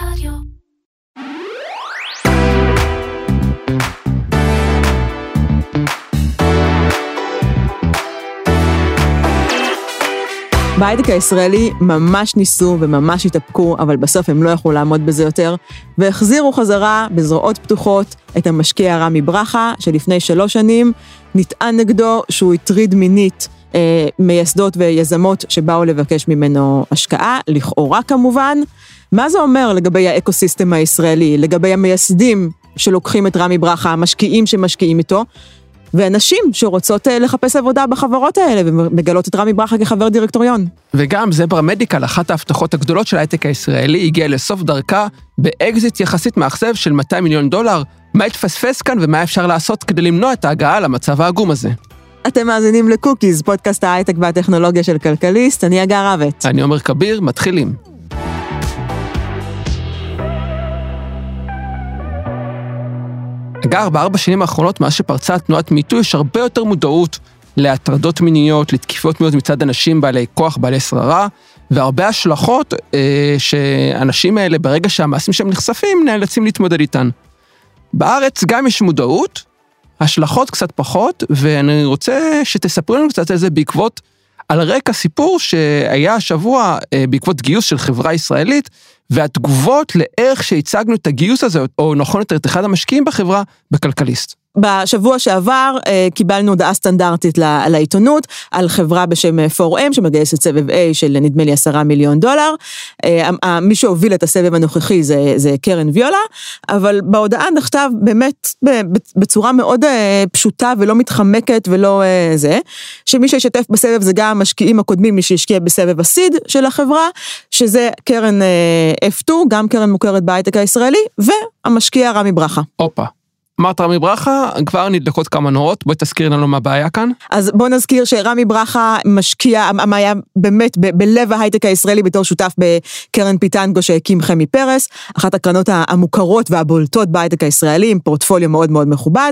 רדיו. בהייטק הישראלי ממש ניסו וממש התאפקו, אבל בסוף הם לא יכלו לעמוד בזה יותר, והחזירו חזרה בזרועות פתוחות את המשקיע רמי ברכה, שלפני 3 שנים נטען נגדו שהוא הטריד מינית מייסדות ויזמות שבאו לבקש ממנו השקעה, לכאורה כמובן. מה זה אומר לגבי האקוסיסטם הישראלי, לגבי המייסדים שלוקחים את רמי ברכה, המשקיעים שמשקיעים איתו, ואנשים שרוצות לחפש עבודה בחברות האלה, ומגלות את רמי ברכה כחבר דירקטוריון. וגם זברה מדיקל, אחת ההבטחות הגדולות של ההייטק הישראלי, הגיעה לסוף דרכה באקזיט יחסית מאכזב של $200 מיליון. מה התפספס כאן ומה אפשר לעשות כדי למנוע את ההגעה למצב העגום הזה? אתם מאזינים לקוקיז, פודקאסט ההייטק והטכנולוגיה של כלכליסט. אני אגר רבת. אני עומר כביר, מתחילים. אגב, ב4 שנים האחרונות, מאז שפרצה תנועת מיטו, יש הרבה יותר מודעות להטרדות מיניות, לתקיפות מיניות מצד אנשים בעלי כוח, בעלי שררה, והרבה השלכות שאנשים האלה, ברגע שהמעשים שהם נחשפים, נאלצים להתמודד איתן. בארץ גם יש מודעות, השלכות קצת פחות, ואני רוצה שתספרו לנו קצת על זה בעקבות, על רקע סיפור שהיה השבוע בעקבות גיוס של חברה ישראלית, והתגובות לערך שהצגנו את הגיוס הזה, או נכון יותר את אחד המשקיעים בחברה, בכלכליסט. בשבוע שעבר קיבלנו הודעה סטנדרטית לעיתונות, על חברה בשם 4M, שמגייסת סבב A של נדמה לי $10 מיליון. מי שהוביל את הסבב הנוכחי זה קרן ויולה, אבל בהודעה נכתב באמת בצורה מאוד פשוטה ולא מתחמקת ולא זה, שמי שישתף בסבב זה גם המשקיעים הקודמים, מי שהשקיע בסבב הסיד של החברה, שזה קרן F2, גם קרן מוכרת בהייטק הישראלי, והמשקיע רמי ברכה. אופה. אמרת רמי ברכה, כבר נדלקות כמה נורות, בואי תזכיר לנו מה הבעיה כאן. אז בוא נזכיר שרמי ברכה משקיע, היה באמת בלב ההייטק הישראלי בתור שותף בקרן פיטנגו שהקים חמי פרס, אחת הקרנות המוכרות והבולטות בהייטק הישראלי, עם פורטפוליו מאוד מאוד מכובד.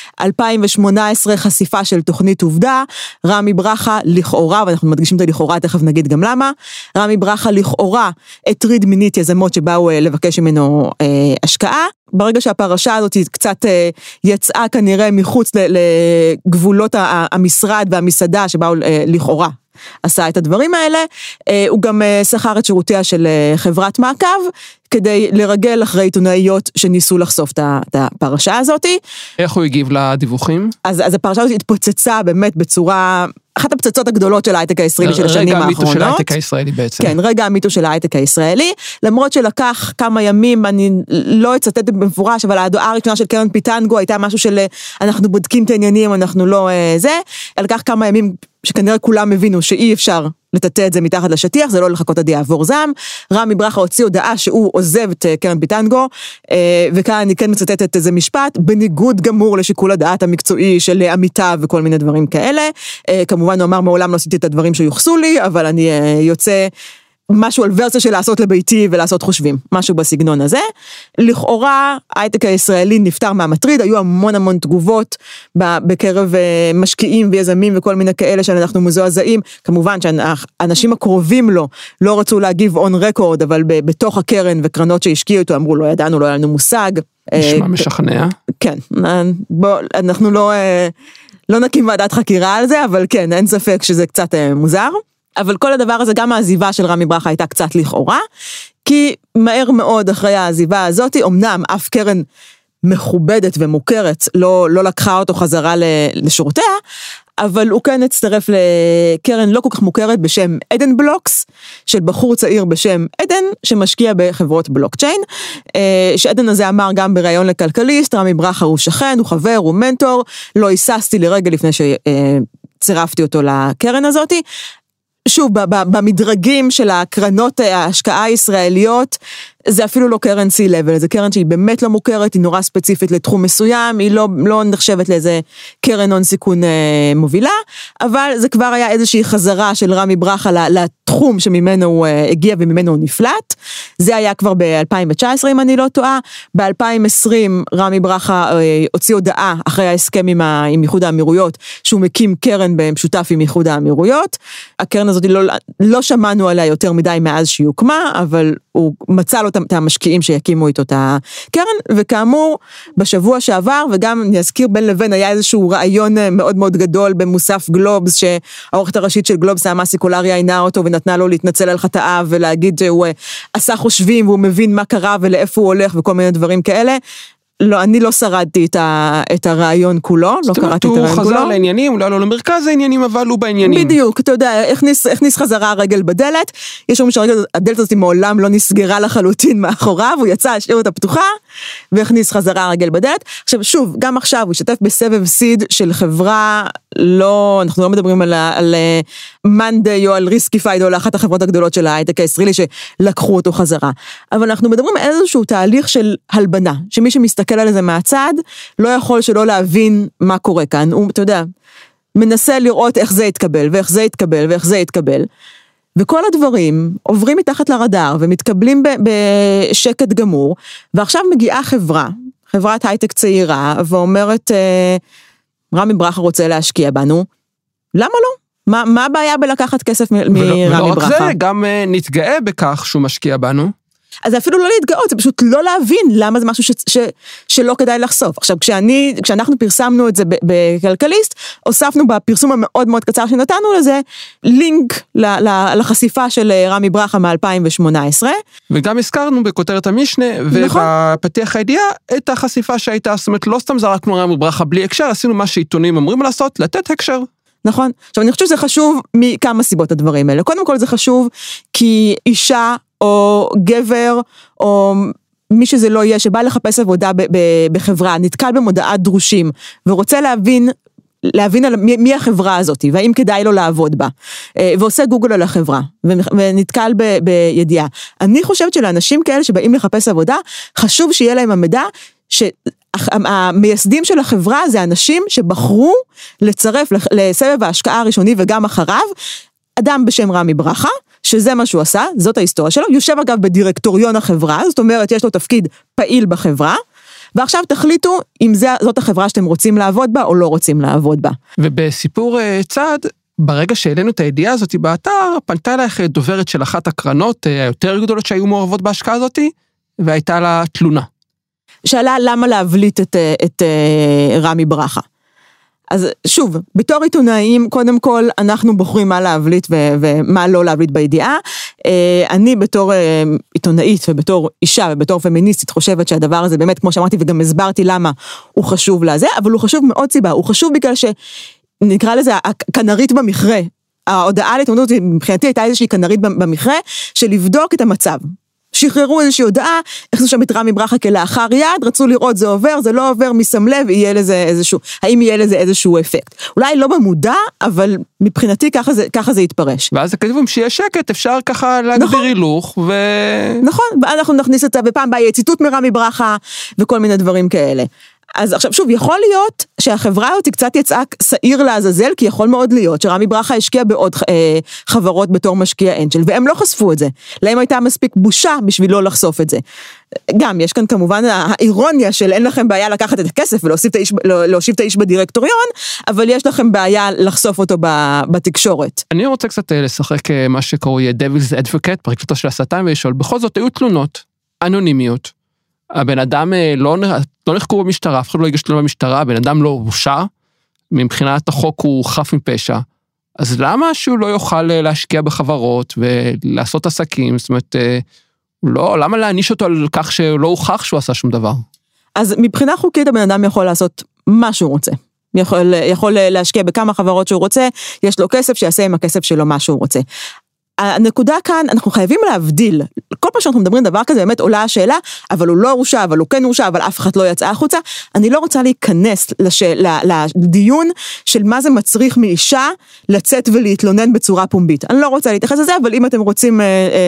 2018 חשיפה של תוכנית עובדה, רמי ברכה לכאורה, ואנחנו מדגישים את הלכאורה, תכף נגיד גם למה, רמי ברכה לכאורה הטריד מינית יזמות שבאו לבקש ממנו השקעה, ברגע שהפרשה הזאת קצת יצאה כנראה מחוץ לגבולות המשרד והמסעדה שבאו לכאורה עשה את הדברים האלה, הוא גם שכר את שירותיה של חברת מעקב, כדי לרגל אחרי עיתונאיות שניסו לחשוף את הפרשה הזאת. איך הוא הגיב לדיווחים? אז הפרשה הזאת התפוצצה באמת בצורה, אחת הפצצות הגדולות של ההייטק הישראלי של השנים האחרונות. רגע המיתו של ההייטק הישראלי בעצם. כן, רגע המיתו של ההייטק הישראלי, למרות שלקח כמה ימים, אני לא אצטט במפורש, אבל ההודעה הראשונה של קרן פיטנגו הייתה משהו של אנחנו בודקים את העניינים, אנחנו לא זה, לקח כמה ימים שכנראה כולם הבינו שאי אפשר לטאטא את זה מתחת לשטיח, זה לא לחכות עד יעבור זעם. רמי ברכה הוציא הודעה שהוא עוזב את קרן פיטנגו, וכאן אני כן מצטטת איזה משפט, בניגוד גמור לשיקול הדעת המקצועי של עמיתיו וכל מיני דברים כאלה. כמובן הוא אמר, מעולם לא עשיתי את הדברים שיוחסו לי, אבל אני יוצא משהו על ורסיה של לעשות לביתי ולעשות חושבים, משהו בסגנון הזה. לכאורה, ההייטק הישראלי נפטר מהמטריד, היו המון תגובות בקרב משקיעים ויזמים וכל מיני כאלה שאנחנו מזועזעים, כמובן שהאנשים הקרובים לו לא רצו להגיב on record, אבל בתוך הקרן וקרנות שהשקיעו אותו אמרו, לא ידענו, לא היה לנו מושג. נשמע משכנע. כן, אנחנו לא נקים ועדת חקירה על זה, אבל כן, אין ספק שזה קצת מוזר. אבל כל הדבר הזה, גם העזיבה של רמי ברכה הייתה קצת לכאורה, כי מהר מאוד אחרי העזיבה הזאת, אמנם אף קרן מכובדת ומוכרת לא לקחה אותו חזרה לשורותיה, אבל הוא כן הצטרף לקרן לא כל כך מוכרת בשם עדן בלוקס, של בחור צעיר בשם עדן, שמשקיע בחברות בלוקצ'יין, שעדן הזה אמר גם בראיון לכלכליסט, רמי ברכה הוא שכן, הוא חבר, הוא מנטור, לא היססתי לרגע לפני שצירפתי אותו לקרן הזאת, שוב, במדרגים של הקרנות ההשקעה הישראליות, זה אפילו לא קרן C-Level, זה קרן שהיא באמת לא מוכרת, היא נורא ספציפית לתחום מסוים, היא לא נחשבת לאיזה קרן הון סיכון מובילה, אבל זה כבר היה איזושהי חזרה של רמי ברכה לתחום שממנו הוא הגיע וממנו הוא נפלט, זה היה כבר ב-2019 אם אני לא טועה, ב-2020 רמי ברכה הוציא הודעה אחרי ההסכם עם איחוד האמירויות, שהוא מקים קרן במשותף עם איחוד האמירויות, הקרן הזאת לא שמענו עליה יותר מדי מאז שהיא הוקמה, אבל הוא מצא לו את המשקיעים שיקימו איתו את הקרן, וכאמור, בשבוע שעבר, וגם נזכיר בין לבין, היה איזשהו רעיון מאוד מאוד גדול במוסף גלובס, שהעורכת הראשית של גלובס, המאסי קולרי, עינה אותו ונתנה לו להתנצל על חטאיו, ולהגיד שהוא עשה חושבים, והוא מבין מה קרה ולאיפה הוא הולך, וכל מיני דברים כאלה. לא, אני לא שרדתי את הרעיון כולו, לא קראתי את הרעיון כולו. הוא חזר לעניינים, אולי לא למרכז העניינים, אבל הוא בעניינים. בדיוק, אתה יודע, הכניס חזרה הרגל בדלת, יש אומרים שהדלת הזאת מעולם לא נסגרה לחלוטין מאחוריו, הוא יצא, השאיר אותה פתוחה, והכניס חזרה הרגל בדלת. עכשיו, שוב, גם עכשיו הוא השתתף בסבב סיד של חברה, אנחנו לא מדברים על מנדי או על ריסקיפייד או לאחת החברות הגדולות של ההייטק הישראלי שלקחו אותו חזרה. אבל אנחנו מדברים על איזשהו תהליך של הלבנה, שמי שמסתכל על זה מהצד, לא יכול שלא להבין מה קורה כאן. הוא, אתה יודע, מנסה לראות איך זה יתקבל, ואיך זה יתקבל, ואיך זה יתקבל. וכל הדברים עוברים מתחת לרדאר, ומתקבלים בשקט גמור, ועכשיו מגיעה חברת הייטק צעירה, ואומרת, רמי ברכה רוצה להשקיע בנו, למה לא? מה הבעיה בלקחת כסף מרמי ברכה? ולא רק זה, גם נתגאה בכך שהוא משקיע בנו. אז זה אפילו לא להתגאות, זה פשוט לא להבין למה זה משהו שלא כדאי לחשוף. עכשיו, כשאנחנו פרסמנו את זה בכלכליסט, הוספנו בפרסום המאוד מאוד קצר שנתנו לזה, לינק לחשיפה של רמי ברכה מ-2018. וגם הזכרנו בכותרת המשנה, ובפתיח הידיעה, את החשיפה שהייתה, זאת אומרת, לא סתם זרקנו רמי ברכה בלי הקשר, עשינו מה שעיתונים אומרים לעשות, לתת הקשר. נכון. עכשיו, אני חושבת שזה חשוב מכמה סיבות הדברים האלה. קודם כל זה חשוב כי אישה או גבר, או מי שזה לא יהיה, שבא לחפש עבודה בחברה, נתקל במודעת דרושים, ורוצה להבין על מי החברה הזאת, והאם כדאי לו לעבוד בה, ועושה גוגל על החברה, ונתקל בידיעה. אני חושבת שלאנשים כאלה שבאים לחפש עבודה, חשוב שיהיה להם המידע, המייסדים של החברה זה אנשים שבחרו לצרף לסבב ההשקעה הראשוני וגם אחריו, אדם בשם רמי ברכה, שזה מה שהוא עשה, זאת ההיסטוריה שלו, יושב אגב בדירקטוריון החברה, זאת אומרת יש לו תפקיד פעיל בחברה, ועכשיו תחליטו אם זאת החברה שאתם רוצים לעבוד בה או לא רוצים לעבוד בה. ובסיפור צד, ברגע שהעלינו את הידיעה הזאת באתר, פנתה אליך דוברת של אחת הקרנות היותר גדולות שהיו מעורבות בהשקעה הזאת, והייתה לה תלונה. שאלה למה להבליט את רמי ברכה. אז שוב, בתור עיתונאים, קודם כל, אנחנו בוחרים מה להבליט ומה לא להבליט בידיעה. אני בתור עיתונאית ובתור אישה ובתור פמיניסטית חושבת שהדבר הזה באמת, כמו שאמרתי וגם הסברתי למה הוא חשוב לזה, אבל הוא חשוב מאוד סיבה, הוא חשוב בגלל שנקרא לזה הכנרית במכרה. ההודעה לעיתונות מבחינתי הייתה איזושהי כנרית במכרה של לבדוק את המצב. שחררו איזושהי הודעה, הכניסו שם את רמי ברכה כלאחר יד, רצו לראות זה עובר, זה לא עובר, מסם לב, האם יהיה לזה איזשהו אפקט. אולי לא במודע, אבל מבחינתי ככה זה יתפרש. ואז כתבו שיהיה שקט, אפשר ככה להגביר הילוך, נכון, ואנחנו נכניס את זה, ופעם באה ציטוט מרמי ברכה, וכל מיני דברים כאלה. אז עכשיו שוב, יכול להיות שהחברה הזאת קצת יצאה שעיר לעזאזל, כי יכול מאוד להיות שרמי ברכה השקיע בעוד חברות בתור משקיע אנג'ל, והם לא חשפו את זה. להם הייתה מספיק בושה בשביל לא לחשוף את זה. גם יש כאן כמובן האירוניה של אין לכם בעיה לקחת את הכסף ולהושיב את האיש בדירקטוריון, אבל יש לכם בעיה לחשוף אותו בתקשורת. אני רוצה קצת לשחק מה שקוראים Devil's Advocate, פרקליטו של השטן, ולשאול, בכל זאת היו תלונות, אנונימיות, הבן אדם לא נחקרו במשטרה, אף אחד לא הגיש תלונה במשטרה, הבן אדם לא הורשע, מבחינת החוק הוא חף מפשע, אז למה שהוא לא יוכל להשקיע בחברות ולעשות עסקים, זאת אומרת, למה להעניש אותו על כך שלא הוכח שהוא עשה שום דבר? אז מבחינה חוקית הבן אדם יכול לעשות מה שהוא רוצה, יכול להשקיע בכמה חברות שהוא רוצה, יש לו כסף שיעשה עם הכסף שלו מה שהוא רוצה. הנקודה כאן, אנחנו חייבים להבדיל, כל פעם שאנחנו מדברים דבר כזה, באמת עולה השאלה, אבל הוא לא הורשע, אבל הוא כן הורשע, אבל אף אחד לא יצא החוצה, אני לא רוצה להיכנס לדיון של מה זה מצריך מאישה לצאת ולהתלונן בצורה פומבית. אני לא רוצה להתייחס לזה, אבל אם אתם רוצים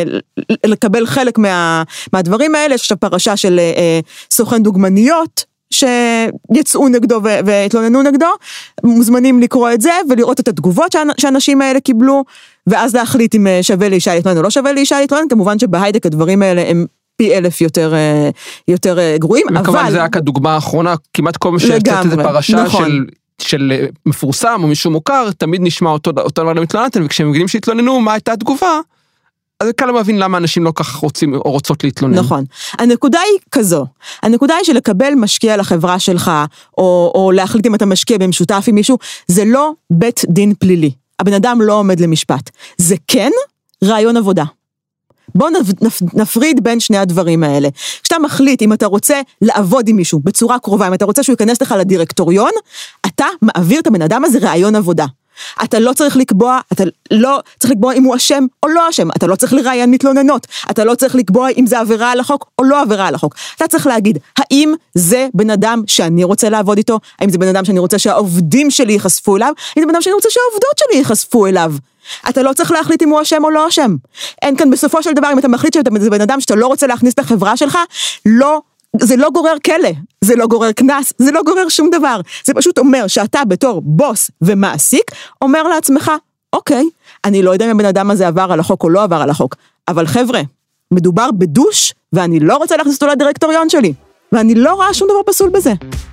לקבל חלק מהדברים האלה, יש עכשיו פרשה של סוכן דוגמניות, שיצאו נגדו והתלוננו נגדו, מוזמנים לקרוא את זה ולראות את התגובות שהאנשים האלה קיבלו, ואז להחליט אם שווה לאישה להתלונן או לא שווה לאישה להתלונן, כמובן שבהייטק הדברים האלה הם פי 1000 יותר גרועים, אבל... וכמובן זה רק הדוגמה האחרונה, כמעט כל מי שיוצאת איזה פרשה של מפורסם או מישהו מוכר, תמיד נשמע אותו דבר למתלוננתן, וכשהם מגלים שהתלוננו, מה הייתה התגובה? אז קל להבין למה אנשים לא כך רוצים או רוצות להתלונן. נכון. הנקודה היא כזו. הנקודה היא שלקבל משקיע לחברה שלך, או להחליט אם אתה משקיע במשותף עם מישהו, זה לא בית דין פלילי. הבן אדם לא עומד למשפט. זה כן רעיון עבודה. בואו נפריד בין שני הדברים האלה. כשאתה מחליט אם אתה רוצה לעבוד עם מישהו בצורה קרובה, אם אתה רוצה שהוא ייכנס לך לדירקטוריון, אתה מעביר את הבן אדם הזה רעיון עבודה. אתה לא צריך לקבוע, אם הוא אשם או לא אשם, אתה לא צריך לראיין מתלוננות, אתה לא צריך לקבוע אם זה עבירה על החוק או לא עבירה על החוק, אתה צריך להגיד, האם זה בן אדם שאני רוצה לעבוד איתו, האם זה בן אדם שאני רוצה שהעובדים שלי ייחשפו אליו, האם זה בן אדם שאני רוצה שהעובדות שלי ייחשפו אליו, אתה לא צריך להחליט אם הוא אשם או לא אשם, אין כאן בסופו של דבר, אם אתה מחליט שזה בן אדם שאתה לא רוצה להכניס לחברה שלך, זה לא גורר כלא, זה לא גורר כנס, זה לא גורר שום דבר. זה פשוט אומר שאתה בתור בוס ומעסיק, אומר לעצמך, אוקיי, אני לא יודע אם הבן אדם הזה עבר על החוק או לא עבר על החוק, אבל חבר'ה, מדובר בדוש, ואני לא רוצה להכניס אותו לדירקטוריון שלי, ואני לא רואה שום דבר פסול בזה.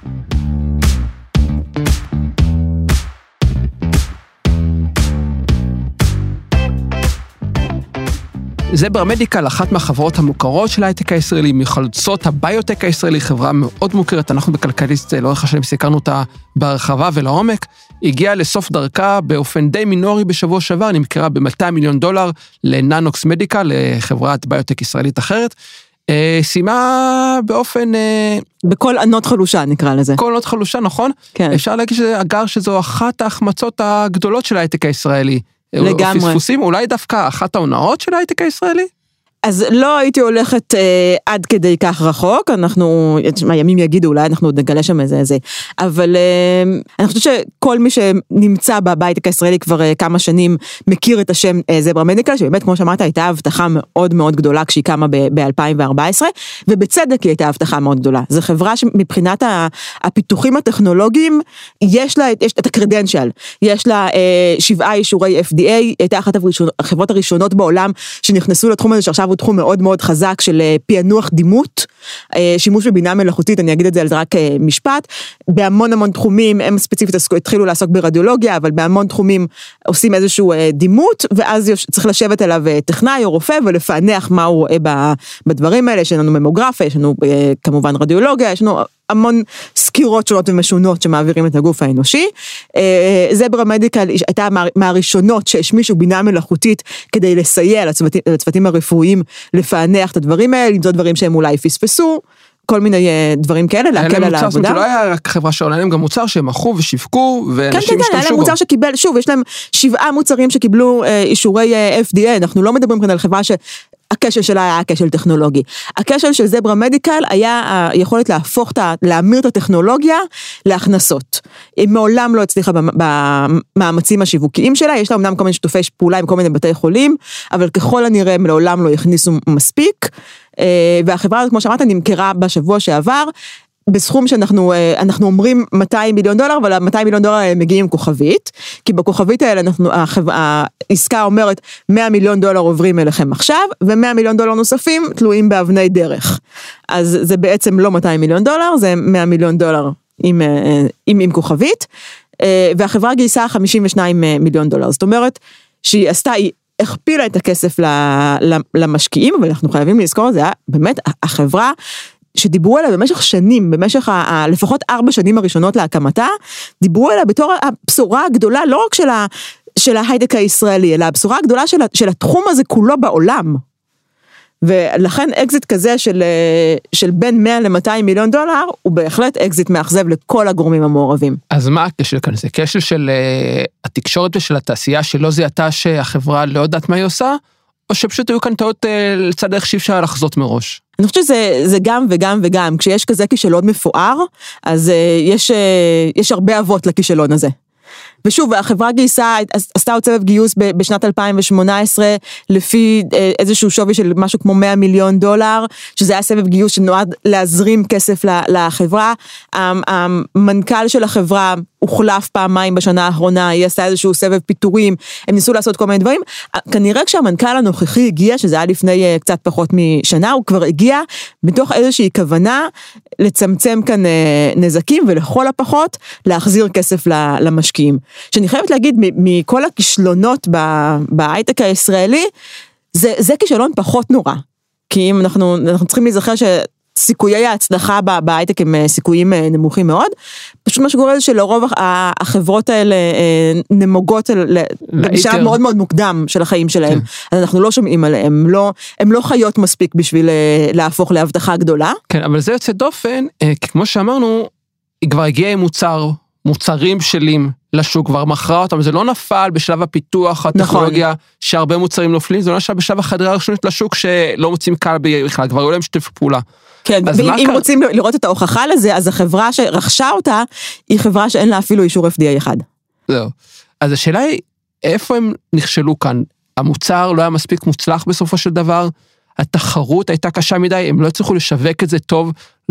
זברה מדיקל, אחת מהחברות המוכרות של ההייטק הישראלי, מחלוצות הביוטק הישראלי, חברה מאוד מוכרת, אנחנו בכלכליסט לאורך השנים סיקרנו אותה בהרחבה ולעומק, הגיעה לסוף דרכה באופן די מינורי בשבוע שעבר, נמכרה ב$200 מיליון לננוקס מדיקל, לחברת ביוטק ישראלית אחרת, סיימה באופן... בכל ענות חלושה נקרא לזה. כל ענות חלושה, נכון? כן. אפשר להגיד שזו אחת ההחמצות הגדולות של ההייטק הישראלי. לגמרי. פספוסים, אולי דווקא אחת ההונאות של ההייטק הישראלי? אז לא הייתי הולכת עד כדי כך רחוק, הימים יגידו, אולי אנחנו נגלה שם איזה, אבל אני חושבת שכל מי שנמצא בהייטק הישראלי כבר כמה שנים מכיר את השם זברה מדיקל, שבאמת כמו שאמרת הייתה הבטחה מאוד מאוד גדולה כשהיא קמה ב-2014, ובצדק היא הייתה הבטחה מאוד גדולה. זו חברה שמבחינת הפיתוחים הטכנולוגיים, יש לה את הקרדנציאל, יש לה 7 אישורי FDA, הייתה אחת החברות הראשונות בעולם שנכנסו לתחום הזה שעכשיו הוא תחום מאוד מאוד חזק של פענוח דימות, שימוש בבינה מלאכותית, אני אגיד את זה על זה רק משפט, בהמון המון תחומים, הם ספציפית התחילו לעסוק ברדיולוגיה, אבל בהמון תחומים עושים איזשהו דימות, ואז צריך לשבת אליו טכנאי או רופא, ולפענח מה הוא רואה בדברים האלה, יש לנו ממוגרפיה, יש לנו כמובן רדיולוגיה, יש לנו המון סקירות שונות ומשונות שמעבירים את הגוף האנושי. זברה מדיקל הייתה מהראשונות שהשמישו בינה מלאכותית כדי לסייע לצוותים הרפואיים לפענח את הדברים האלה, למצוא דברים שהם אולי פספסו, כל מיני דברים כאלה, להקל על העבודה. זה לא היה רק חברה שעולה להם גם מוצר שהם מכרו ושיווקו, ואנשים השתמשו בו. כן, היה להם מוצר שקיבל, שוב, יש להם 7 מוצרים שקיבלו אישורי FDA, אנחנו לא מדברים כאן על חברה הכשל שלה היה הכשל טכנולוגי. הכשל של זברה מדיקל היה היכולת להמיר את הטכנולוגיה להכנסות. היא מעולם לא הצליחה במאמצים השיווקיים שלה, יש לה אמנם כל מיני שיתופי פעולה עם כל מיני בתי חולים, אבל ככל הנראה מעולם לא הכניסו מספיק, והחברה הזאת, כמו שאמרת, נמכרה בשבוע שעבר, בסכום שאנחנו אומרים $200 מיליון, אבל $200 מיליון מגיעים עם כוכבית, כי בכוכבית האלה העסקה אומרת $100 מיליון עוברים אליכם עכשיו, ו$100 מיליון נוספים תלויים באבני דרך. אז זה בעצם לא $200 מיליון, זה $100 מיליון עם כוכבית, והחברה גייסה $52 מיליון. זאת אומרת, שהיא הכפילה את הכסף למשקיעים, אבל אנחנו חייבים לזכור, זה היה באמת החברה שדיברו עליה במשך שנים, במשך לפחות 4 שנים הראשונות להקמתה, דיברו עליה בתור הבשורה הגדולה, לא רק של ההייטק הישראלי, אלא הבשורה הגדולה של התחום הזה כולו בעולם. ולכן אקזיט כזה של בין $100 ל-$200 מיליון, הוא בהחלט אקזיט מאכזב לכל הגורמים המעורבים. אז מה הכשל כאן? זה כשל של התקשורת ושל התעשייה שלא זיהתה שהחברה לא יודעת מה היא עושה, או שפשוט היו כאן טעות לצד איך שאי אפשר לחזות מראש? אני חושבת שזה גם וגם וגם, כשיש כזה כישלון מפואר, אז יש הרבה אבות לכישלון הזה. ושוב, החברה גייסה, עשתה עוד סבב גיוס בשנת 2018, לפי איזשהו שווי של משהו כמו $100 מיליון, שזה היה סבב גיוס שנועד להזרים כסף לחברה. המנכ"ל של החברה הוחלף פעמיים בשנה האחרונה, היא עשתה איזשהו סבב פיטורים, הם ניסו לעשות כל מיני דברים. כנראה כשהמנכ"ל הנוכחי הגיע, שזה היה לפני קצת פחות משנה, הוא כבר הגיע בתוך איזושהי כוונה לצמצם כאן נזקים, ולכל הפחות להחזיר כסף למשקיעים. שאני חייבת להגיד, מכל הכישלונות בהייטק הישראלי, זה כישלון פחות נורא, כי אם אנחנו צריכים להיזכר סיכויי ההצלחה בהייטק הם סיכויים נמוכים מאוד, פשוט מה שקורה זה שלרוב החברות האלה נמוגות בשלב מאוד מאוד מוקדם של החיים שלהם, אז אנחנו לא שומעים עליהם, הם לא חיות מספיק בשביל להפוך להבטחה גדולה. כן, אבל זה יוצא דופן, כי כמו שאמרנו, היא כבר הגיעה עם מוצרים שלים לשוק, כבר מכרה אותם, זה לא נפל בשלב הפיתוח, הטכנולוגיה, שהרבה מוצרים נופלים, זה לא נפל בשלב החדרה הראשונית לשוק, שלא מוצאים קל בכלל, כבר היו להם שתף פעולה. כן, ואם רוצים לראות את ההוכחה לזה, אז החברה שרכשה אותה, היא חברה שאין לה אפילו אישור FDA אחד. זהו. אז השאלה היא, איפה הם נכשלו כאן? המוצר לא היה מספיק מוצלח בסופו של דבר, התחרות הייתה קשה מדי, הם לא הצליחו לשווק את זה טוב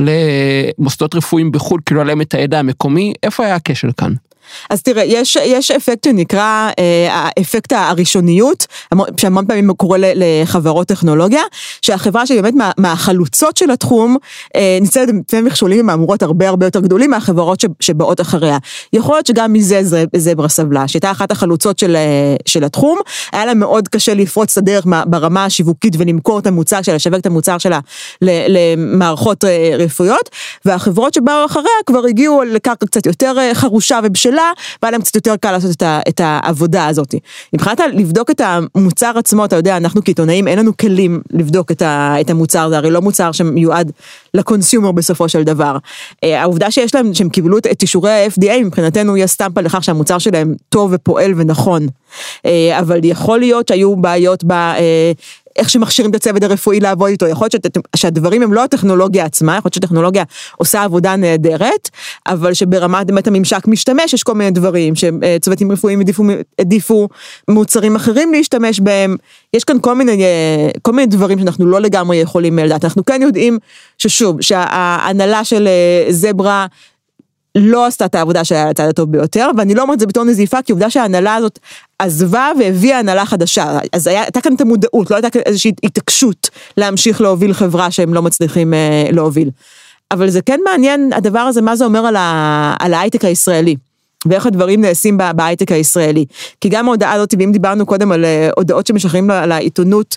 למוסדות רפואיים בחו"ל, כאילו עליהם את הידע המקומי, איפה היה הכשל כאן? אז תראה, יש אפקט שנקרא האפקט הראשוניות, שהמון פעמים קורה לחברות טכנולוגיה, שהחברה שבאמת מהחלוצות של התחום, ניצלת בפני מכשולים ומאמורות הרבה יותר גדולים מהחברות שבאות אחריה. יכול להיות שגם מזה זברה סבלה, שהייתה אחת החלוצות של התחום, היה לה מאוד קשה לפרוץ את הדרך ברמה השיווקית ולמכור את המוצר שלה, לשווק את המוצר שלה למערכות רפואיות, והחברות שבאו אחריה כבר הגיעו לקרקע קצת יותר חרושה ובשלה, והיה להם קצת יותר קל לעשות את העבודה הזאת. מבחינת לבדוק את המוצר עצמו, אתה יודע, אנחנו כעיתונאים, אין לנו כלים לבדוק את המוצר, זה הרי לא מוצר שמיועד לקונסיומר בסופו של דבר. העובדה שיש להם, שהם קיבלו את אישורי ה-FDA, מבחינתנו היא הסטמפה לכך שהמוצר שלהם טוב ופועל ונכון. אבל יכול להיות שהיו בעיות איך שמכשירים את הצוות הרפואי לעבוד איתו, יכול להיות שהדברים הם לא הטכנולוגיה עצמה, יכול להיות שהטכנולוגיה עושה עבודה נהדרת, אבל שברמת באמת הממשק משתמש, יש כל מיני דברים, שצוותים רפואיים עדיפו מוצרים אחרים להשתמש בהם, יש כאן כל מיני דברים שאנחנו לא לגמרי יכולים לדעת, אנחנו כן יודעים ששוב, שההנהלה של זברה, לא עשתה את העבודה שהיה לצד הטוב ביותר, ואני לא אומרת זה בתור נזיפה, כי עובדה שההנהלה הזאת עזבה והביאה הנהלה חדשה, אז הייתה כאן את המודעות, לא הייתה כאן איזושהי התעקשות להמשיך להוביל חברה שהם לא מצליחים להוביל. אבל זה כן מעניין, הדבר הזה, מה זה אומר על ההייטק הישראלי, ואיך הדברים נעשים בהייטק הישראלי. כי גם ההודעה הזאת, ואם דיברנו קודם על הודעות שמשחררים לעיתונות,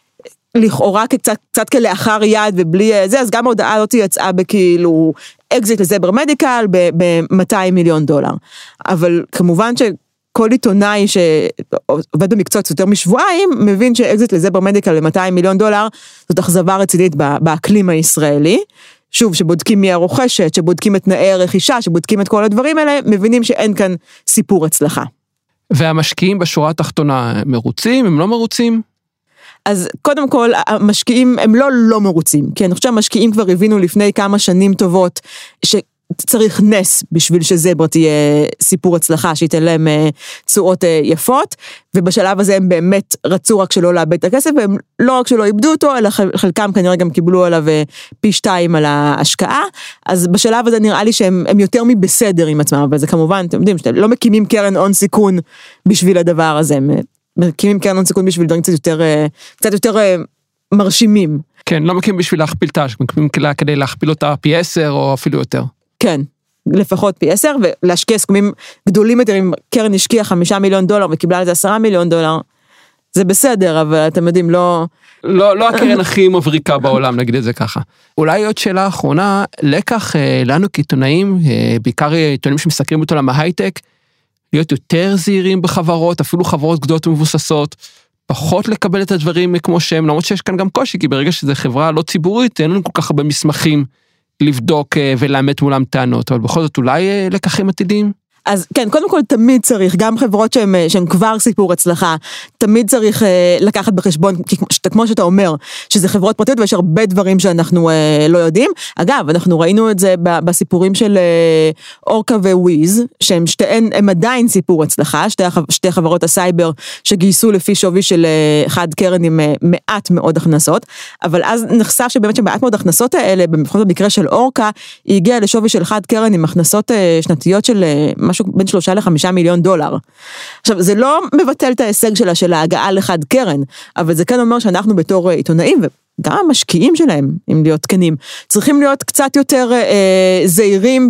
לכאורה קצת כלאחר יד ובלי זה, אז גם ההודעה הזאת יצאה בכאילו אקזיט לזבר מדיקל ב$200 מיליון. אבל כמובן שכל עיתונאי שעובד במקצועות יותר משבועיים, מבין שאקזיט לזבר מדיקל ל$200 מיליון, זאת אכזבה רצינית באקלים הישראלי. שוב, שבודקים מי הרוכשת, שבודקים את תנאי הרכישה, שבודקים את כל הדברים האלה, מבינים שאין כאן סיפור הצלחה. והמשקיעים בשורה התחתונה מרוצים, הם לא מרוצים? אז קודם כל, המשקיעים הם לא מרוצים, כי אני חושב שהמשקיעים כבר הבינו לפני כמה שנים טובות, שצריך נס בשביל שזברה תהיה סיפור הצלחה, שייתן להם תשואות יפות, ובשלב הזה הם באמת רצו רק שלא לאבד את הכסף, והם לא רק שלא איבדו אותו, אלא חלקם כנראה גם קיבלו עליו פי 2 על ההשקעה, אז בשלב הזה נראה לי שהם יותר מבסדר עם עצמם, אבל זה כמובן, אתם יודעים, שאתם לא מקימים קרן הון סיכון בשביל הדבר הזה, מקימים קרן הון סיכון בשביל דברים קצת יותר מרשימים. כן, לא מקימים בשביל להכפיל את ההשקעה, מקימים כדי להכפיל אותה פי 10 או אפילו יותר. כן, לפחות פי 10, ולהשקיע סכומים גדולים יותר, אם קרן השקיעה $5 מיליון וקיבלה לזה $10 מיליון, זה בסדר, אבל אתם יודעים, לא הקרן הכי מבריקה בעולם, נגיד את זה ככה. אולי עוד שאלה אחרונה, לקח לנו כעיתונאים, בעיקר עיתונאים שמסקרים אותו להייטק, להיות יותר זהירים בחברות, אפילו חברות גדולות ומבוססות, פחות לקבל את הדברים כמו שהם, למרות שיש כאן גם קושי, כי ברגע שזו חברה לא ציבורית, אין לנו כל כך הרבה מסמכים לבדוק ולאמת מולם טענות, אבל בכל זאת אולי לקחים עתידיים? אז כן, קודם כל תמיד צריך, גם חברות שהן כבר סיפור הצלחה, תמיד צריך לקחת בחשבון, כמו שאתה אומר, שזה חברות פרטיות ויש הרבה דברים שאנחנו לא יודעים. אגב, אנחנו ראינו את זה בסיפורים של אורקה וויז, שהם שתיהן, הם עדיין סיפור הצלחה, שתי חברות הסייבר שגייסו לפי שווי של אחד קרן עם מעט מאוד הכנסות, אבל אז נחשף שבאמת שמעט מאוד הכנסות האלה, במקרה של אורקה, היא הגיעה לשווי של אחד קרן עם הכנסות שנתיות של משהו בין $3 ל$5 מיליון. עכשיו, זה לא מבטל את ההישג שלה של ההגעה לחד קרן, אבל זה כן אומר שאנחנו בתור עיתונאים, וגם המשקיעים שלהם, אם להיות תקנים, צריכים להיות קצת יותר זהירים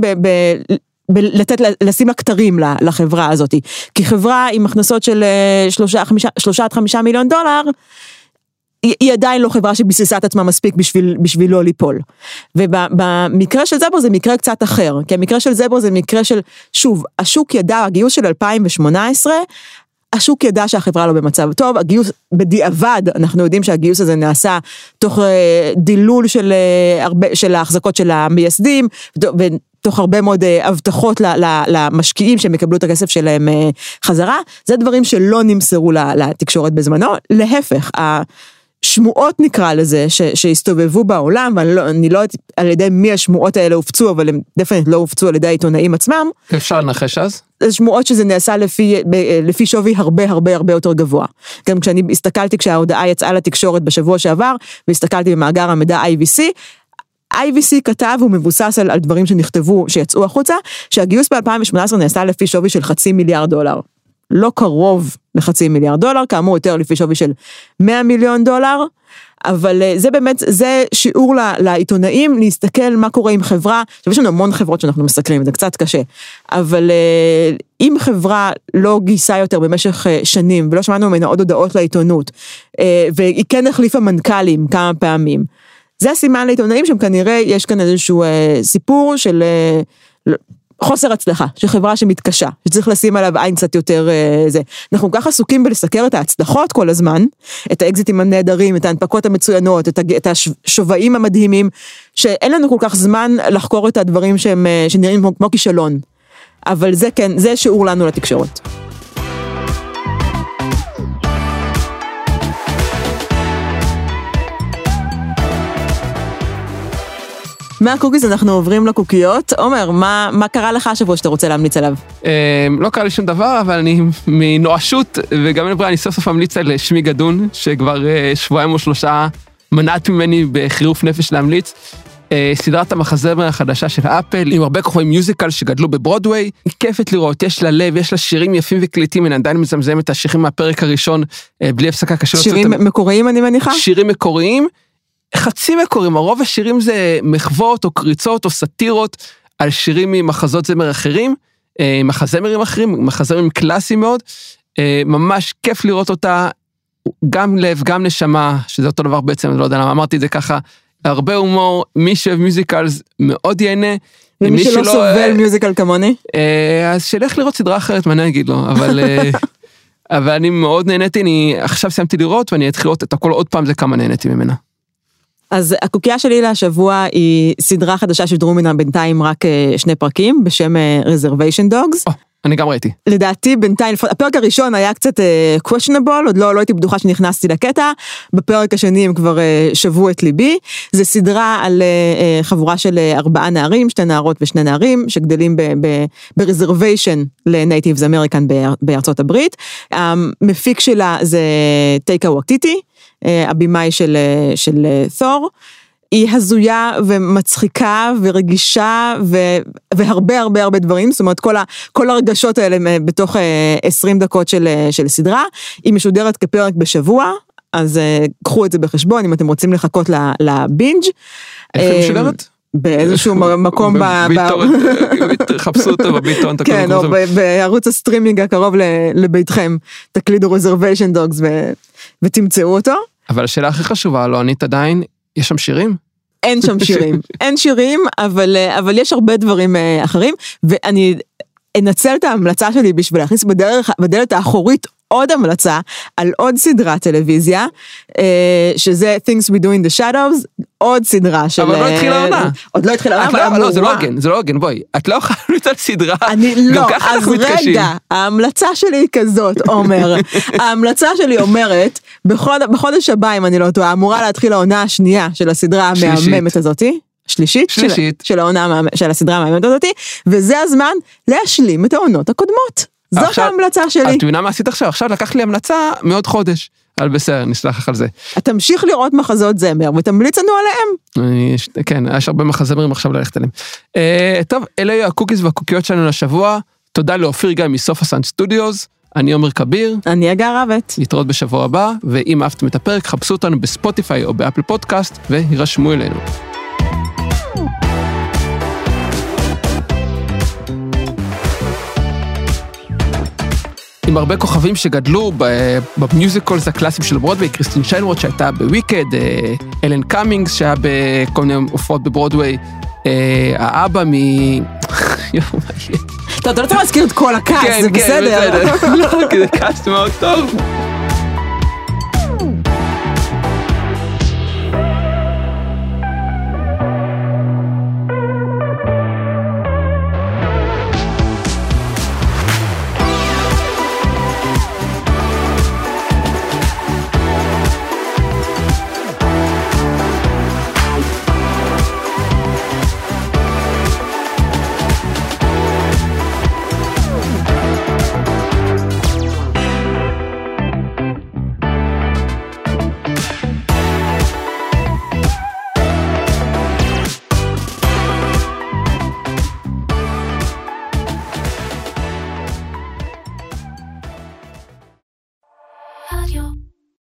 לשים הכתרים לחברה הזאת. כי חברה עם הכנסות של $3 עד $5 מיליון, היא עדיין לא חברה שביססה את עצמה מספיק בשביל לא ליפול. ובמקרה של זברה זה מקרה קצת אחר, כי המקרה של זברה זה מקרה של, שוב, השוק ידע, הגיוס של 2018, השוק ידע שהחברה לא במצב טוב, הגיוס בדיעבד, אנחנו יודעים שהגיוס הזה נעשה תוך דילול של ההחזקות של המייסדים, ותוך הרבה מאוד הבטחות למשקיעים שהם יקבלו את הכסף שלהם חזרה, זה דברים שלא נמסרו לתקשורת בזמנו, להפך, שמועות נקרא לזה, שהסתובבו בעולם, ואני לא יודעת על ידי מי השמועות האלה הופצו, אבל הם דפנית לא הופצו על ידי העיתונאים עצמם. אפשר לנחש אז? זה שמועות שזה נעשה לפי שווי הרבה הרבה הרבה יותר גבוה. גם כשאני הסתכלתי, כשההודעה יצאה לתקשורת בשבוע שעבר, והסתכלתי במאגר המידע IVC כתב, הוא מבוסס על דברים שנכתבו, שיצאו החוצה, שהגיוס ב-2018 נעשה לפי שווי של $500 מיליון. לא קרוב ל$500 מיליון, כאמור יותר לפי שווי של $100 מיליון, אבל זה באמת, זה שיעור לעיתונאים להסתכל מה קורה עם חברה, יש לנו המון חברות שאנחנו מסתכלים, זה קצת קשה, אבל אם חברה לא גייסה יותר במשך שנים, ולא שמענו ממנה עוד הודעות לעיתונות, והיא כן החליפה מנכ"לים כמה פעמים, זה הסימן לעיתונאים שהם כנראה, יש כאן איזשהו סיפור של חוסר הצלחה, של חברה שמתקשה, שצריך לשים עליו עין קצת יותר זה. אנחנו ככה עסוקים בלסקר את ההצלחות כל הזמן, את האקזיטים הנהדרים, את ההנפקות המצוינות, את השווים המדהימים, שאין לנו כל כך זמן לחקור את הדברים שנראים כמו כישלון. אבל זה כן, זה שיעור לנו לתקשורת. מהקוקיס אנחנו עוברים לקוקיות. עומר, מה קרה לך השבוע שאתה רוצה להמליץ עליו? לא קרה לי שום דבר, אבל אני מנואשות, וגם אני סוף סוף ממליץ על שמי גדון, שכבר שבועיים או שלושה מנעת ממני בחירוף נפש להמליץ. סדרת המחזמר החדשה של אפל, עם הרבה כוכבי מיוזיקל שגדלו בברודוויי, היא כיפת לראות, יש לה לב, יש לה שירים יפים וקליטים, אני עדיין מזמזם את השירים מהפרק הראשון, בלי הפסקה קשה. שירים מקוריים אני מניחה? שירים מקוריים, חצי מקורים, הרוב השירים זה מחוות או קריצות או סטירות על שירים ממחזות זמר אחרים, מחזמרים אחרים, מחזמרים קלאסיים מאוד, ממש כיף לראות אותה, גם לב, גם נשמה, שזה אותו דבר בעצם, אני לא יודע למה, אמרתי את זה ככה, הרבה הומור, מי שאוהב מיוזיקלס מאוד ייהנה. ומי שלא סובל מיוזיקל כמוני? אז שילך לראות סדרה אחרת, מה אני אגיד לו, אבל אני מאוד נהניתי, אני עכשיו סיימתי לראות, ואני אתחיל לראות את הכל עוד פעם, זה כמה נהניתי ממנה. אז הקוקייה שלי להשבוע היא סדרה חדשה שדרו ממנה בינתיים רק 2 פרקים, בשם Reservation Dogs. אני גם ראיתי. לדעתי בינתיים, הפרק הראשון היה קצת questionable, עוד לא הייתי בטוחה שנכנסתי לקטע, בפרק השני הם כבר שבו את ליבי, זה סדרה על חבורה של 4 נערים, 2 נערות ו2 נערים, שגדלים ב-reservation לנייטיבס אמריקן בארצות הברית, המפיק שלה זה טייקה וואטיטי, הבימאי של תור, היא הזויה ומצחיקה ורגישה והרבה הרבה הרבה דברים, זאת אומרת כל הרגשות האלה בתוך 20 דקות של סדרה, היא משודרת כפרק בשבוע, אז קחו את זה בחשבון אם אתם רוצים לחכות לבינג'. איך היא משודרת? באיזשהו מקום חפשו אותו בביטון, כן, או בערוץ הסטרימינג הקרוב לביתכם, תקלידו Reservation Dogs ותמצאו אותו. אבל השאלה הכי חשובה, לא ענית עדיין, יש שם שירים? אין שם שירים, אין שירים, אבל יש הרבה דברים אחרים, ואני אנצל את ההמלצה שלי בשביל להכניס בדלת האחורית עוד המלצה על עוד סדרת טלוויזיה, שזה Things We Do in the Shadows, עוד סדרה של... אבל לא התחילה העונה. עוד לא התחילה העונה, אבל לא, זה לא הוגן, בואי. את לא יכולה לצאת סדרה. לא, אז רגע, ההמלצה שלי היא כזאת, עומר. ההמלצה שלי אומרת, בחודש הבא, אם אני לא טועה, אמורה להתחיל העונה השנייה של הסדרה המהממת הזאת. שלישית. של הסדרה המהממת הזאת, וזה הזמן להשלים את העונות הקודמות. זאת ההמלצה שלי. את מבינה מה עשית עכשיו? עכשיו לקח לי המלצה מעוד חודש. על בסדר, נסלח לך על זה. תמשיך לראות מחזות זמר, ותמליץ לנו עליהם. כן, יש הרבה מחזמרים עכשיו ללכת עליהם. טוב, אלה היו הקוקיס והקוקיות שלנו לשבוע. תודה לאופיר גיא מסוף הסאנד סטודיוס. אני עומר כביר. אני אגר רבת. נתראות בשבוע הבא, ואם אהבתם את הפרק, חפשו אותנו בספוטיפיי או באפל פודקאסט, והירשמו אלינו. אם עם הרבה כוכבים שגדלו במיוזיקלס הקלאסיים של ברודווי, קריסטין שיינוורט שהייתה בוויקד, אלן קאמינגס שהיה בכל מיני הופעות בברודווי, האבא אתה לא צריך להזכיר את כל הקאסט, זה בסדר. לא, כי זה קאסט מאוד טוב.